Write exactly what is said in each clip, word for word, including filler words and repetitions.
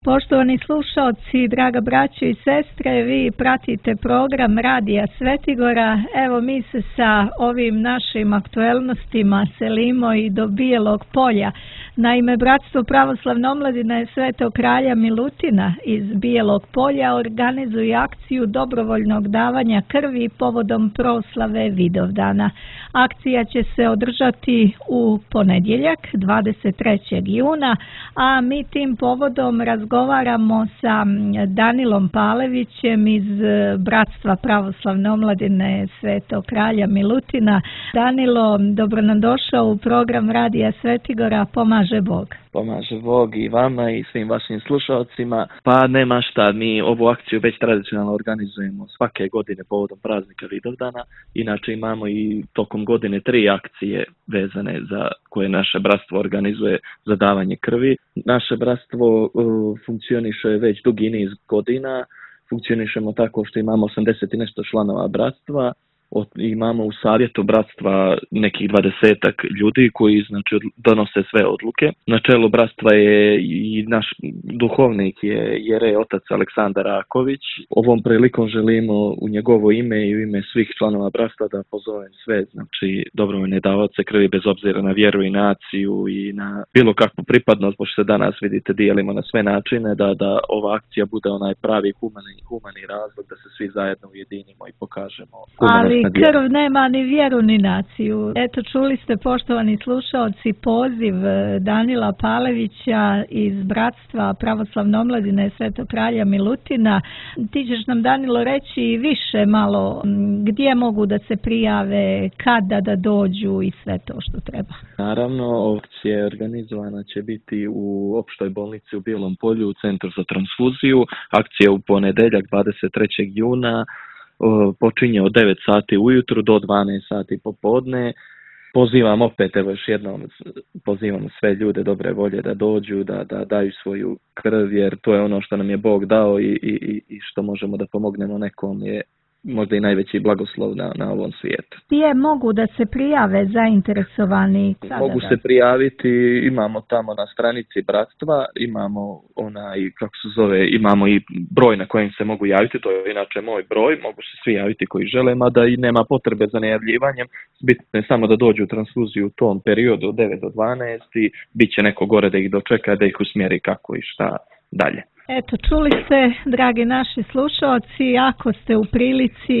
Poštovani slušalci, draga braćo i sestre, vi pratite program Radija Svetigora. Evo mi se sa ovim našim aktuelnostima selimo i do Bijelog Polja. Naime, Bratstvo pravoslavne omladine Svetog kralja Milutina iz Bijelog Polja organizuje akciju dobrovoljnog davanja krvi povodom proslave Vidovdana. Akcija će se održati u ponedjeljak, dvadeset trećeg juna, a mi tim povodom razgovaramo sa Danilom Palevićem iz Bratstva pravoslavne omladine Svetog kralja Milutina. Danilo, dobro nam došao u program Radija Svetigora. Pomaže Bog. Pomaže Bog i vama i svim vašim slušalcima. Pa nema šta, mi ovu akciju već tradicionalno organizujemo svake godine povodom praznika Vidovdana. Inače imamo i tokom godine tri akcije vezane za koje naše bratstvo organizuje za davanje krvi. Naše bratstvo uh, funkcioniše već dugi niz godina. Funkcionišemo tako što imamo osamdeset i nešto članova bratstva. Imamo u savjetu bratstva nekih dvadesetak ljudi koji znači donose sve odluke. Na čelu bratstva je i naš duhovnik je jerej otac Aleksandar Raković. Ovom prilikom želimo u njegovo ime i u ime svih članova bratstva da pozovem sve znači dobrovoljne davaoce krvi bez obzira na vjeru i naciju i na bilo kakvu pripadnost, pošto se danas vidite dijelimo na sve načine, da da ova akcija bude onaj pravi humani humani razlog da se svi zajedno ujedinimo i pokažemo humanost. Krv nema ni vjeru ni naciju. Eto, čuli ste, poštovani slušaoci, poziv Danila Palevića iz Bratstva pravoslavne omladine Svetog kralja Milutina. Ti ćeš nam, Danilo, reći više malo gdje mogu da se prijave, kada da dođu i sve to što treba. Naravno, akcija organizovana će biti u opštoj bolnici u Bijelom Polju u Centru za transfuziju. Akcija u ponedjeljak dvadeset trećeg juna. Počinje od devet sati ujutru do dvanaest sati popodne. Pozivam opet, evo još jednom, pozivam sve ljude dobre volje da dođu, da, da daju svoju krv, jer to je ono što nam je Bog dao i, i, i što možemo da pomognemo nekom je možda i najveći blagoslov na, na ovom svijetu. Gdje mogu da se prijave zainteresovani? Sada mogu da. se prijaviti, imamo tamo na stranici bratstva, imamo onaj, kako se zove, imamo i broj na kojem se mogu javiti, to je inače moj broj, mogu se svi javiti koji žele, mada i nema potrebe za nejavljivanjem, bitno je samo da dođu u transfuziju u tom periodu od devet do dvanaest i bit će neko gore da ih dočeka, da ih usmjeri kako i šta dalje. Eto, čuli ste, dragi naši slušalci, ako ste u prilici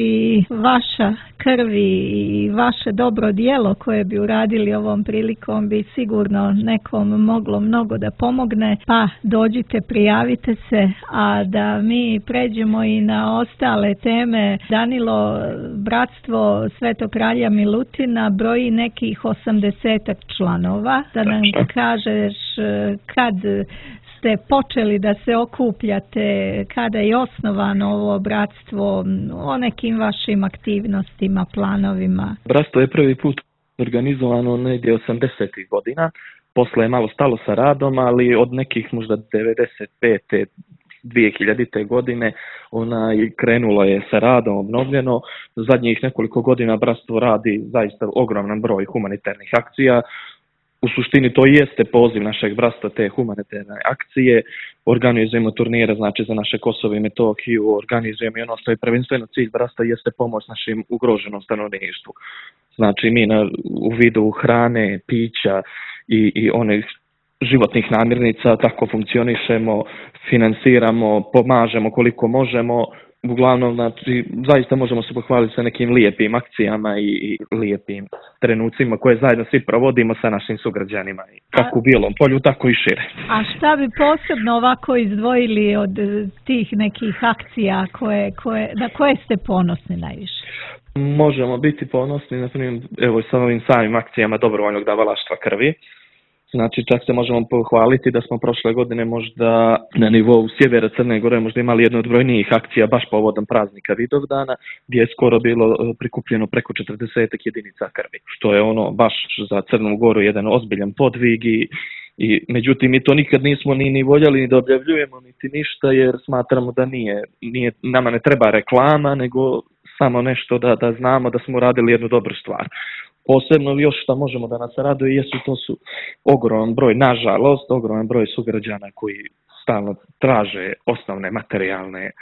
vaša krvi i vaše dobro djelo koje bi uradili ovom prilikom bi sigurno nekom moglo mnogo da pomogne, pa dođite, prijavite se, a da mi pređemo i na ostale teme. Danilo, Bratstvo Svetog kralja Milutina broji nekih osamdesetak članova, da nam kažeš kad ste počeli da se okupljate, kada je osnovano ovo bratstvo, o nekim vašim aktivnostima, planovima? Bratstvo je prvi put organizovano negdje osamdesetih godina, posle je malo stalo sa radom, ali od nekih možda devedeset pete dvije hiljadite godine ona krenulo je sa radom, obnovljeno. Zadnjih nekoliko godina bratstvo radi zaista ogroman broj humanitarnih akcija. U suštini to jeste poziv našeg bratstva, te humanitarne akcije. Organizujemo turnire, znači za naše Kosovo i Metohiju, organizujemo i ono što je prvenstveno cilj bratstva jeste pomoć našim ugroženom stanovništvu. Znači mi na, u vidu hrane, pića i, i onih životnih namirnica tako funkcionišemo, finansiramo, pomažemo koliko možemo. Uglavnom, znači, zaista možemo se pohvaliti sa nekim lijepim akcijama i, i lijepim trenucima koje zajedno svi provodimo sa našim sugrađanima, kako u Bijelom Polju, tako i šire. A šta bi posebno ovako izdvojili od tih nekih akcija koje, koje, na koje ste ponosni najviše? Možemo biti ponosni, na primjer, evo sa ovim samim akcijama dobrovoljnog davalaštva krvi. Znači, čak se možemo pohvaliti da smo prošle godine možda na nivou sjevera Crne Gore možda imali jednu od brojnijih akcija baš povodom praznika Vidovdana, gdje je skoro bilo prikupljeno preko četrdeset jedinica krvi, što je ono baš za Crnu Goru jedan ozbiljan podvig i, i međutim mi to nikad nismo ni, ni voljeli ni da objavljujemo niti ništa, jer smatramo da nije, nije nama ne treba reklama, nego samo nešto da, da znamo da smo radili jednu dobru stvar. Posebno još što možemo da nas raduje jesu, to su ogroman broj, nažalost, ogroman broj sugrađana koji stalno traže osnovne materijalne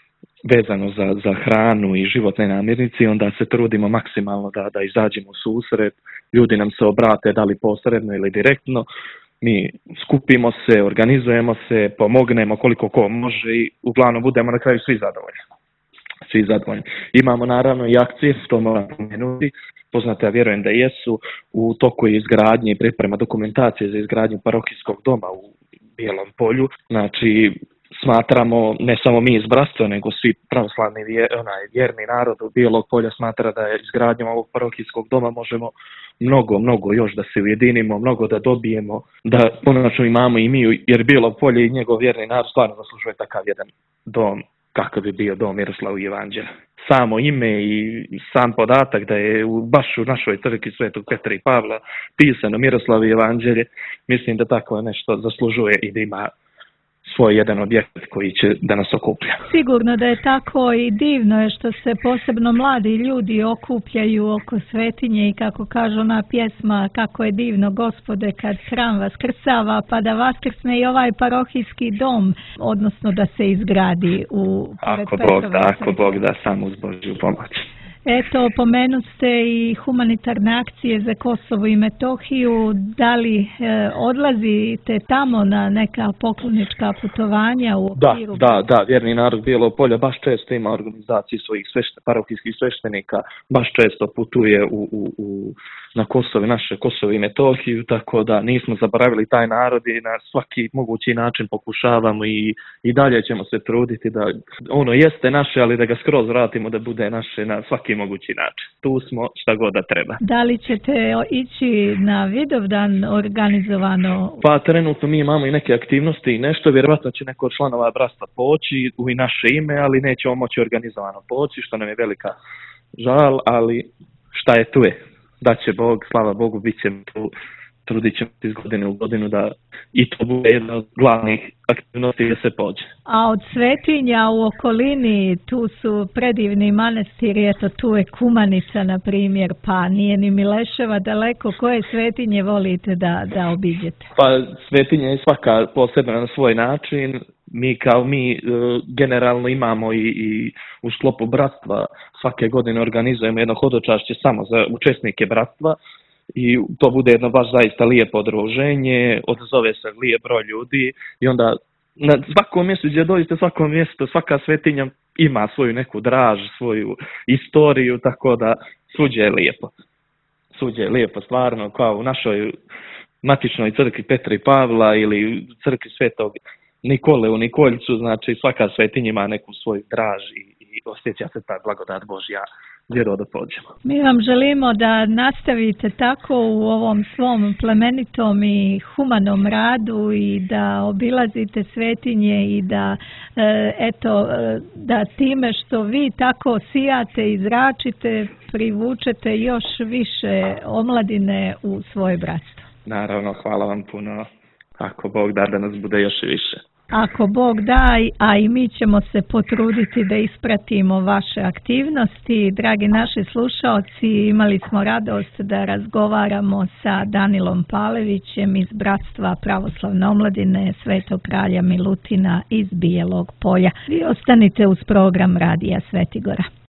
vezano za, za hranu i životne namirnice i onda se trudimo maksimalno da, da izađemo u susret. Ljudi nam se obrate da li posredno ili direktno. Mi skupimo se, organizujemo se, pomognemo koliko ko može i uglavnom budemo na kraju svi zadovoljni. Svi zadovoljni. Imamo naravno i akcije, to moram pomenuti, poznate, ja vjerujem da jesu, u toku izgradnje i priprema dokumentacije za izgradnju parohijskog doma u Bijelom Polju. Znači, smatramo, ne samo mi iz bratstva, nego svi pravoslavni vjer, onaj, vjerni narod u Bijelog Polja smatra da je izgradnjom ovog parohijskog doma možemo mnogo, mnogo još da se ujedinimo, mnogo da dobijemo, da konačno imamo i mi, jer Bijelo Polje i njegov vjerni narod stvarno zaslužuje takav jedan dom, kakav bi bio dom Miroslavu Evanđelja. Samo ime i sam podatak da je u, baš u našoj crkvi Svetog Petra i Pavla pisano Miroslavu Evanđelje, mislim da tako nešto zaslužuje i da ima svoj jedan objekt koji će da nas okuplja. Sigurno da je tako i divno je što se posebno mladi ljudi okupljaju oko svetinje i kako kaže ona pjesma kako je divno Gospode kad hram vaskrsava pa da vaskrsne i ovaj parohijski dom, odnosno da se izgradi u Ako Bog da, ako Bog da, samo uz Božju pomoć. Eto, pomenuste i humanitarne akcije za Kosovo i Metohiju. Da li e, odlazite tamo na neka poklonička putovanja u okviru? Da, da, da, vjerni narod Bijelog Polja baš često ima organizaciju svojih svešten, parohijskih sveštenika, baš često putuje u, u, u, na Kosovo, naše Kosovo i Metohiju, tako da nismo zaboravili taj narod i na svaki mogući način pokušavamo i, i dalje ćemo se truditi da ono jeste naše, ali da ga skroz vratimo da bude naše na svaki mogući način. Tu smo šta god da treba. Da li ćete ići na Vidovdan organizovano? Pa trenutno mi imamo i neke aktivnosti i nešto, vjerovatno će neko od članova bratstva poći u i naše ime, ali nećemo moći organizovano poći, što nam je velika žal, ali šta je tu je. Da će Bog, slava Bogu, bit ćemo tu, trudit ćemo iz godine u godinu da i to bude jedna od glavnih aktivnosti da se pođe. A od svetinja u okolini tu su predivni manastiri, eto tu je Kumanica na primjer, pa nije ni Mileševa daleko. Koje svetinje volite da, da obiđete? Pa svetinje je svaka posebna na svoj način. Mi kao mi generalno imamo i, i u sklopu bratstva svake godine organizujemo jedno hodočašće samo za učesnike bratstva i to bude jedno baš zaista lijepo druženje, odzove se lijep broj ljudi i onda na svakom mjestu gdje dođete, svakom mjestu, svaka svetinja ima svoju neku draž, svoju istoriju, tako da svuđe je lijepo. Svuđe je lijepo, stvarno, kao u našoj matičnoj crkvi Petra i Pavla ili crkvi Svetog Nikole u Nikoljcu, znači svaka svetinja ima neku svoju draž i, i osjeća se ta blagodat Božja vjero da pođemo. Mi vam želimo da nastavite tako u ovom svom plemenitom i humanom radu i da obilazite svetinje i da eto da time što vi tako sijate i zračite privučete još više omladine u svoje bratstvo. Naravno, hvala vam puno. Ako Bog da, da nas bude još više. Ako Bog da, a i mi ćemo se potruditi da ispratimo vaše aktivnosti. Dragi naši slušalci, imali smo radost da razgovaramo sa Danilom Palevićem iz Bratstva pravoslavne omladine Svetog kralja Milutina iz Bijelog Polja. Vi ostanite uz program Radija Svetigora.